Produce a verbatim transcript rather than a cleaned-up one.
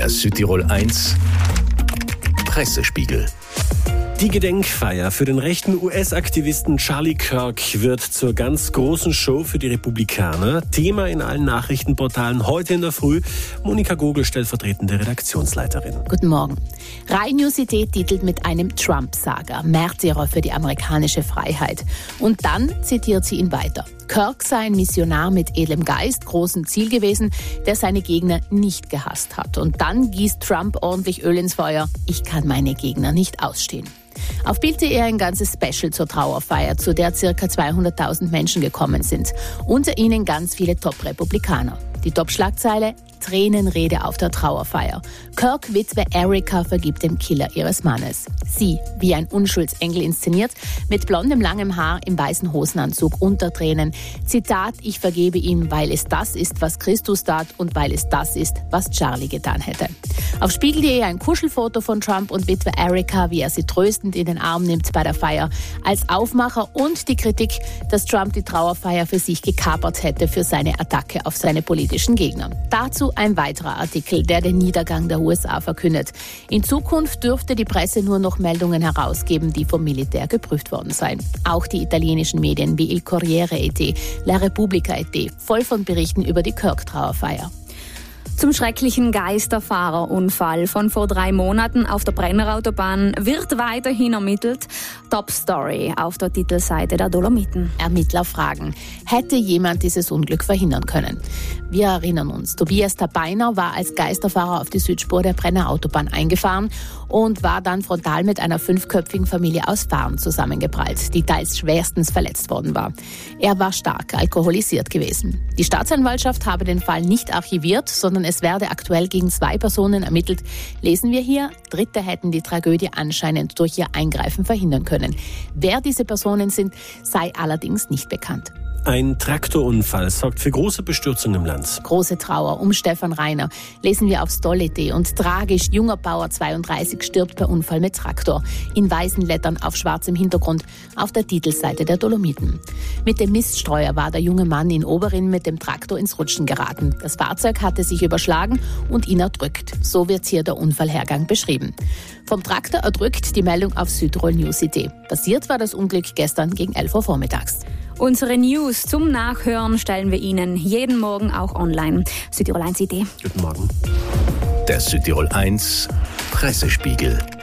Der Südtirol eins Pressespiegel. Die Gedenkfeier für den rechten U S-Aktivisten Charlie Kirk wird zur ganz großen Show für die Republikaner. Thema in allen Nachrichtenportalen heute in der Früh. Monika Gogel, stellvertretende Redaktionsleiterin. Guten Morgen. Rai News Idee titelt mit einem Trump-Sager, Märtyrer für die amerikanische Freiheit. Und dann zitiert sie ihn weiter. Kirk sei ein Missionar mit edlem Geist, großem Ziel gewesen, der seine Gegner nicht gehasst hat. Und dann gießt Trump ordentlich Öl ins Feuer. Ich kann meine Gegner nicht ausstehen. Auf Bild punkt de ein ganzes Special zur Trauerfeier, zu der ca. zweihunderttausend Menschen gekommen sind. Unter ihnen ganz viele Top-Republikaner. Die Top-Schlagzeile: Tränenrede auf der Trauerfeier. Kirk Witwe Erica vergibt dem Killer ihres Mannes. Sie, wie ein Unschuldsengel inszeniert, mit blondem langem Haar im weißen Hosenanzug unter Tränen. Zitat: Ich vergebe ihm, weil es das ist, was Christus tat und weil es das ist, was Charlie getan hätte. Auf Spiegel punkt de ein Kuschelfoto von Trump und Witwe Erica, wie er sie tröstend in den Arm nimmt bei der Feier. Als Aufmacher und die Kritik, dass Trump die Trauerfeier für sich gekapert hätte für seine Attacke auf seine politischen Gegner. Dazu ein weiterer Artikel, der den Niedergang der U S A verkündet. In Zukunft dürfte die Presse nur noch Meldungen herausgeben, die vom Militär geprüft worden seien. Auch die italienischen Medien wie Il Corriere punkt it, La Repubblica punkt it, voll von Berichten über die Kirk-Trauerfeier. Zum schrecklichen Geisterfahrerunfall von vor drei Monaten auf der Brennerautobahn wird weiterhin ermittelt. Top Story auf der Titelseite der Dolomiten. Ermittler fragen, hätte jemand dieses Unglück verhindern können? Wir erinnern uns, Tobias Tabeiner war als Geisterfahrer auf die Südspur der Brennerautobahn eingefahren und war dann frontal mit einer fünfköpfigen Familie aus Farn zusammengeprallt, die teils schwerstens verletzt worden war. Er war stark alkoholisiert gewesen. Die Staatsanwaltschaft habe den Fall nicht archiviert, sondern es werde aktuell gegen zwei Personen ermittelt. Lesen wir hier, Dritte hätten die Tragödie anscheinend durch ihr Eingreifen verhindern können. Wer diese Personen sind, sei allerdings nicht bekannt. Ein Traktorunfall sorgt für große Bestürzung im Land. Große Trauer um Stefan Reiner lesen wir auf stoll punkt it. Und tragisch, junger Bauer zweiunddreißig stirbt bei Unfall mit Traktor. In weißen Lettern auf schwarzem Hintergrund auf der Titelseite der Dolomiten. Mit dem Miststreuer war der junge Mann in Oberrinn mit dem Traktor ins Rutschen geraten. Das Fahrzeug hatte sich überschlagen und ihn erdrückt. So wird hier der Unfallhergang beschrieben. Vom Traktor erdrückt die Meldung auf Südtirol News punkt it. Passiert war das Unglück gestern gegen elf Uhr vormittags. Unsere News zum Nachhören stellen wir Ihnen jeden Morgen auch online. Südtirol eins punkt it. Guten Morgen. Der Südtirol eins Pressespiegel.